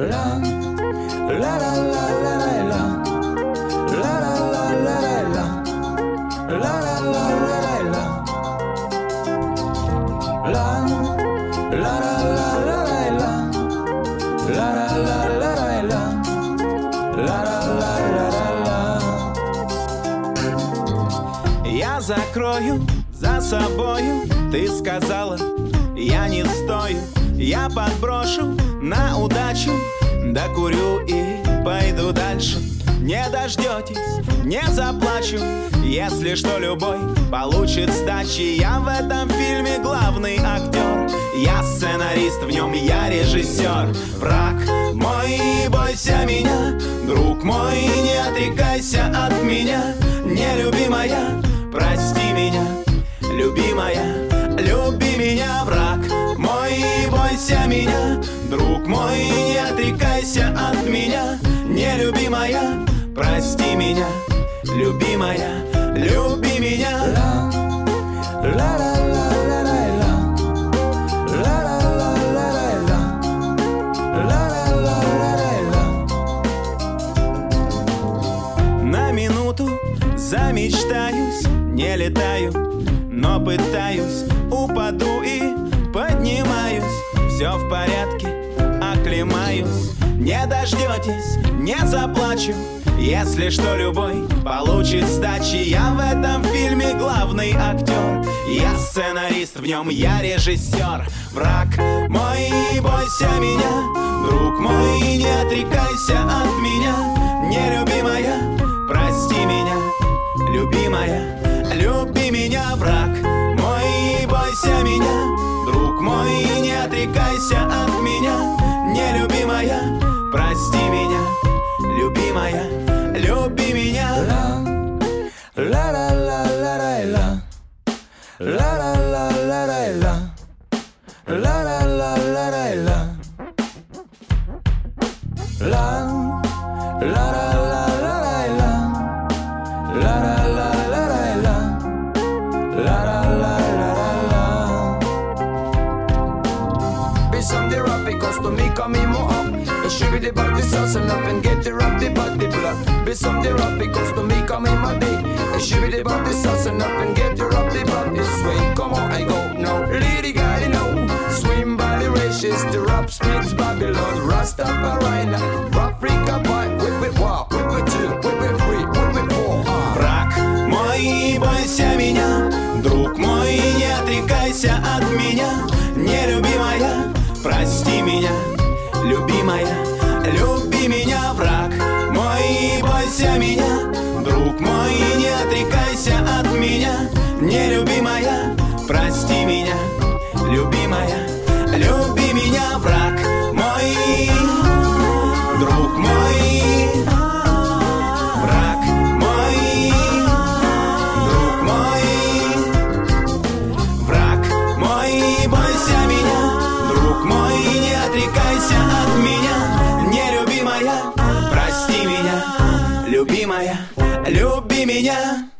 Я закрою за собою, ты сказала, я не стою. Я подброшу на удачу, докурю и пойду дальше. Не дождетесь, не заплачу, если что любой получит сдачи. Я в этом фильме главный актер, я сценарист, в нем я режиссер. Враг мой, не бойся меня, друг мой, не отрекайся от меня. Нелюбимая, прости меня, любимая, люби меня. Враг мой, не бойся меня, друг мой, не отрекайся от меня. Нелюбимая, прости меня, любимая, люби меня. На минуту замечтаюсь, не летаю, но пытаюсь, упаду и поднимаюсь. Все в порядке, оклемаюсь. Не дождетесь, не заплачу, если что любой получит сдачи. Я в этом фильме главный актер, я сценарист, в нем я режиссер. Враг мой, не бойся меня, друг мой, не отрекайся от меня. Нелюбимая, прости меня, любимая, люби меня. Враг мой, не бойся меня, друг мой, не отрекайся от меня. Нелюбимая, прости меня, любимая, люби меня. La la la la la la la la la la la la la la la la la Should the body sauce and up and get the rub the body blood. Be some the rub because to me come in my day. And should the body sauce and up and get the rub the body swing. Come on, I go now. Lady got it now. Swim by the races, the rap speaks Babylon. Rastafari now. Africa boy, we walk, we chill, we free, we four. Враг мой, не бойся меня, друг мой, не отрекайся от меня. Нелюбимая, прости меня, любимая, люби меня. Враг мой, не бойся меня, друг мой, не отрекайся от меня. Нелюбимая, прости меня, любимая, люби меня. Враг мой, друг мой, враг мой, друг мой. Враг мой, не бойся меня, друг мой, не отрекайся от меня. Нелюбимая, прости меня, любимая, люби меня.